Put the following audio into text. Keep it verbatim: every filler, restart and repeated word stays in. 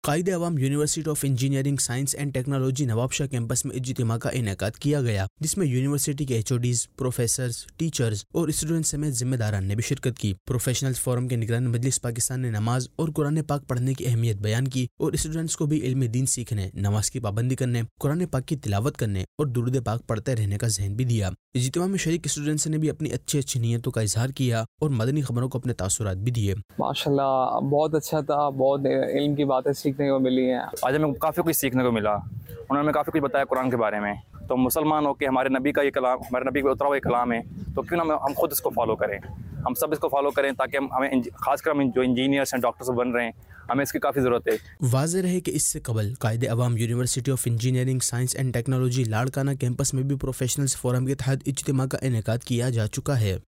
कायदे Awam university of engineering science and technology Nawabshah campus में इज्तिमा का इनेकाद किया गया, जिसमें यूनिवर्सिटी के एचओडीज, प्रोफेसर्स, टीचर्स और स्टूडेंट समेत जिम्मेदारान ने भी शिरकत की। प्रोफेशनल्स फोरम के निगरान मजलिस पाकिस्तान ने नमाज और कुरान पाक पढ़ने की अहमियत बयान की और स्टूडेंट्स को भी इल्म दीन सीखने, नमाज की पाबंदी करने, कुरान पाक की तिलावत करने और दुरूद पाक पढ़ते रहने का ज़हन भी दिया। इज्तिमा में शरीक स्टूडेंट्स ने भी अपनी अच्छी अच्छी नीयतों का इजहार किया और मदनी खबरों को अपने तासुरात भी दिए। माशाल्लाह बहुत अच्छा था, बहुत इल्म की बातें सीखने को मिली हैं। आज हमें काफ़ी कुछ सीखने को मिला। उन्होंने हमें काफ़ी कुछ बताया कुरान के बारे में। तो मुसलमान होकर हमारे नबी का ये कलाम, हमारे नबी का उतरा हुआ कलाम है, तो क्यों ना हम खुद इसको फॉलो करें, हम सब इसको फॉलो करें, ताकि हम हमें खासकर हम जो इंजीनियर्स हैं, डॉक्टर्स बन रहे हैं, हमें इसकी काफ़ी ज़रूरत है। वाज़ेह रहे कि इससे कबल Quaid Awam university of engineering science and technology Larkana campus में भी प्रोफेशनल्स फोरम के तहत इज्तिमा का इनेकाद किया जा चुका है।